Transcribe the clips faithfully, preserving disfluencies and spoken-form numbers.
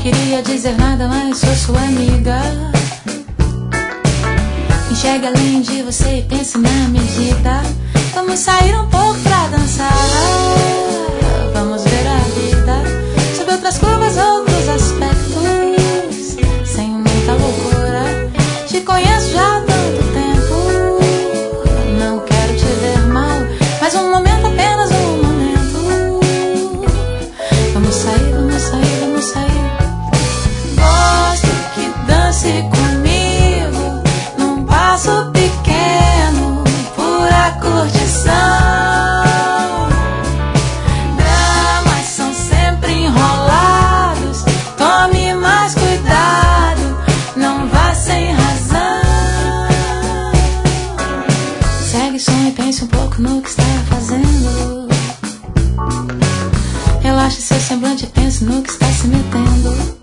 queria dizer nada, mas sou sua amiga. Enxerga além de você e pense na medida. Vamos sair um pouco pra dançar. Vamos ver a vida sob outras curvas, outros aspectos, sem muita loucura. Te conheço já há tanto tempo. Não quero te ver mal, mas um momento, apenas um momento. Vamos sair, vamos sair, vamos sair. Gosto que dance comigo num passo pequeno, pura curtição. Dramas são sempre enrolados, tome mais cuidado, não vá sem razão. Segue o som e pense um pouco no que está fazendo. Relaxe seu semblante e pense no que está se metendo.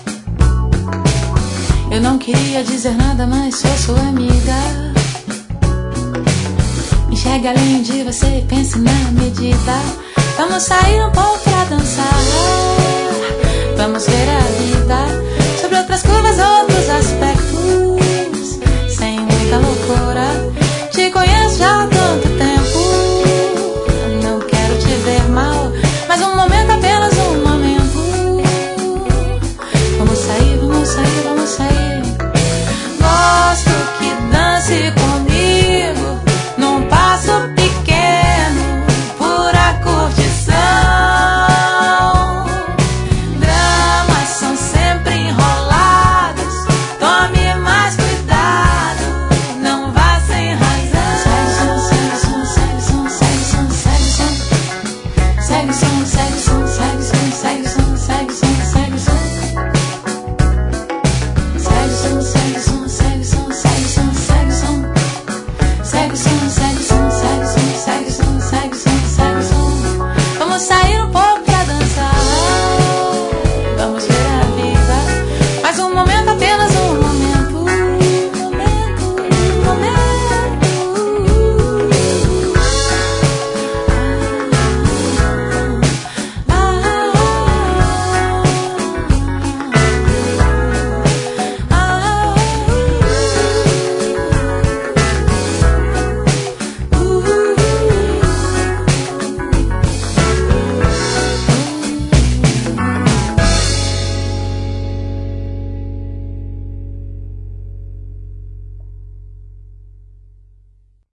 Eu não queria dizer nada, mas sou sua amiga. Enxerga além de você e pense na medida. Vamos sair um pouco pra dançar. Vamos ver